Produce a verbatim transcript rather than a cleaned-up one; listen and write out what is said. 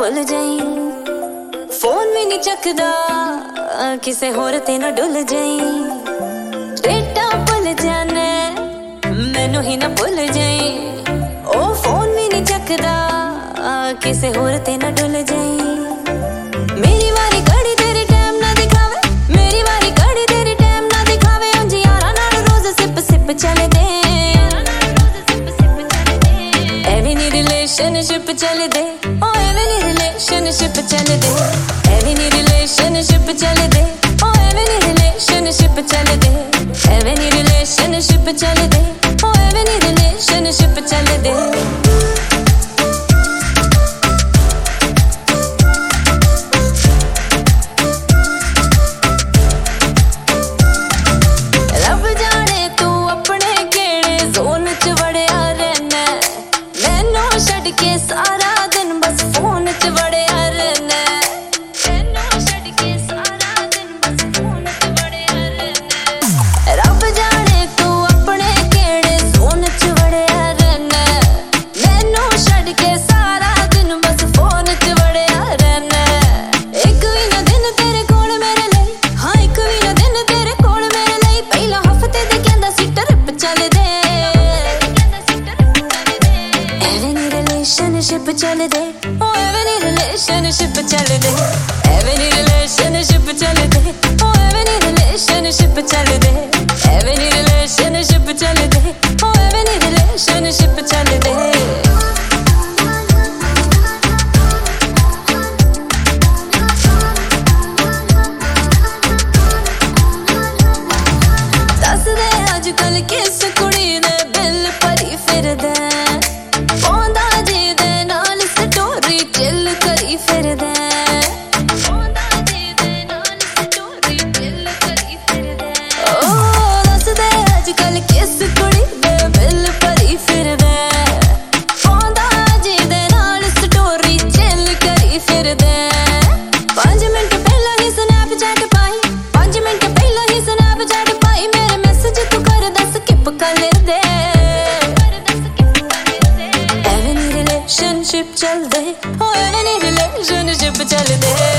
भुल जाई, फोन भी नहीं चकदा किसे होर ते ना डुल जाई, डेटा भुल जाने मैनू ही ना भुल जाई, ओ फोन भी नहीं चकदा किसे होर ते ना डुल जाई। मेरी वारी घड़ी तेरी टाइम ना दिखावे, मेरी वारी घड़ी तेरी टाइम ना दिखावे, उंज यारा नाल रोज सिप सिप चले दे, एवी नी रिलेशनशिप चले दे, ओ एवी नी रिलेशनशिप चले दे, एवी नी रिलेशनशिप चले दे, ओ एवी नी रिलेशनशिप चले दे, एवी नी रिलेशनशिप चले दे, ओ एवी नी रिलेशनशिप चले दे। के सारा दिन बस फोन च वड़िया रहना, तैनू छड्ड के सारा दिन बस फोन च वड़िया रहना, रब जाने तू अपने केड़े सोन च वड़िया रहना, मैनू छड्ड के सारा दिन बस फोन च वड़िया रहना। एक भी ना दिन तेरे कोल मेरे लई, हाँ एक भी ना दिन तेरे कोल मेरे लई, पहला हफ्ते दे कहंदा सी ट्रिप चल दे, रिलेशनशिप चल दे, ओ एवी नी रिलेशनशिप चल दे, एवी नी रिलेशनशिप चल दे, ओ एवी नी रिलेशनशिप चल दे, एवी नी रिलेशनशिप चल दे, ओ एवी नी रिलेशनशिप चल दे। दस दे अजकल किस कुड़ी ने बिल भरी फिरदा, रिलेशनशिप चल दे, ओ एवी नी रिलेशनशिप चल दे।